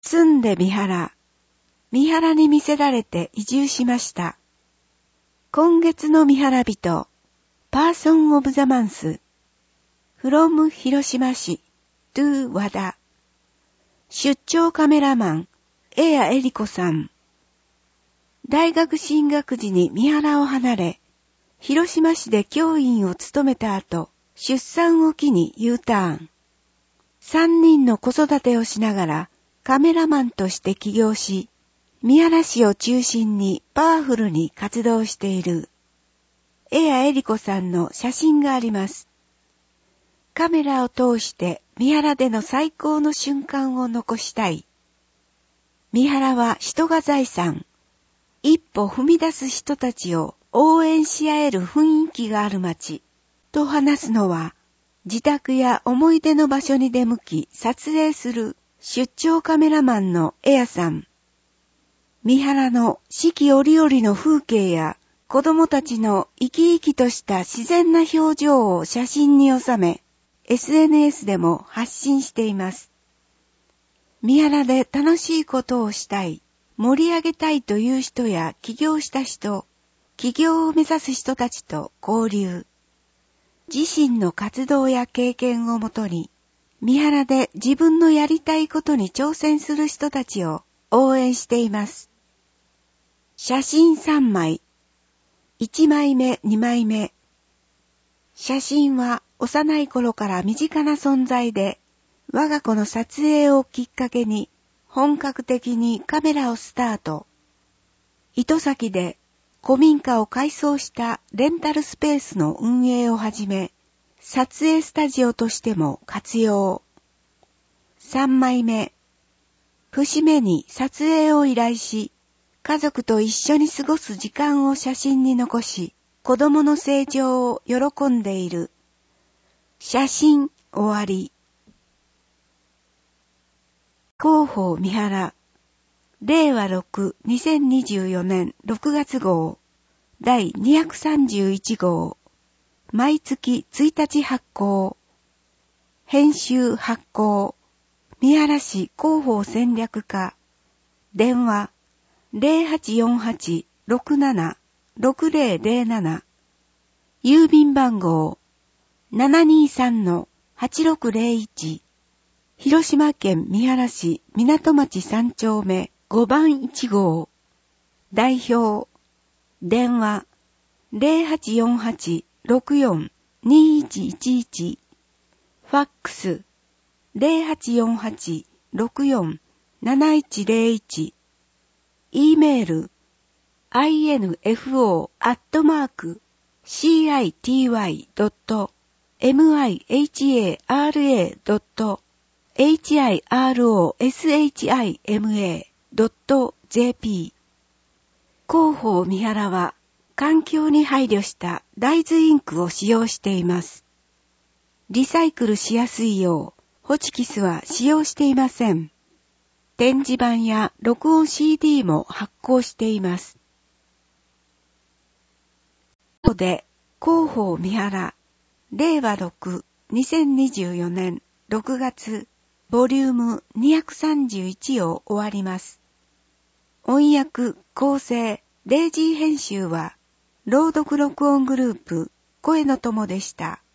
住んで三原に魅せられて移住しました。今月の三原人、パーソンオブザマンス、from 広島市 to 和田。出張カメラマン、江谷恵理子さん。大学進学時に三原を離れ、広島市で教員を務めた後、出産を機に U ターン。3人の子育てをしながらカメラマンとして起業し、三原市を中心にパワフルに活動している江谷恵理子さんの写真があります。カメラを通して三原での最高の瞬間を残したい。三原は人が財産。一歩踏み出す人たちを応援し合える雰囲気がある街。と話すのは、自宅や思い出の場所に出向き撮影する出張カメラマンの江谷さん。三原の四季折々の風景や子供たちの生き生きとした自然な表情を写真に収め、SNS でも発信しています。三原で楽しいことをしたい、盛り上げたいという人や起業した人、起業を目指す人たちと交流。自身の活動や経験をもとに、三原で自分のやりたいことに挑戦する人たちを応援しています。写真3枚。1枚目、2枚目。写真は幼い頃から身近な存在で、我が子の撮影をきっかけに本格的にカメラをスタート。糸先で古民家を改装したレンタルスペースの運営をはじめ、撮影スタジオとしても活用。3枚目。節目に撮影を依頼し、家族と一緒に過ごす時間を写真に残し、子供の成長を喜んでいる。写真終わり。広報三原。令和6、2024年6月号。第231号。毎月1日発行。編集発行。三原市広報戦略課。電話。0848-67-6007。郵便番号。723-8601。広島県三原市港町3丁目5番1号。代表。電話。0848-64-2111。ファックス。0848-64-7101。E メール。info@city.mihara.hiroshima.jp。 広報三原は環境に配慮した大豆インクを使用しています。リサイクルしやすいようホチキスは使用していません。展示板や録音 CD も発行しています。で、広報三原、令和6、2024年6月、ボリューム231を終わります。音訳、構成、デイジー編集は、朗読録音グループ、声の友でした。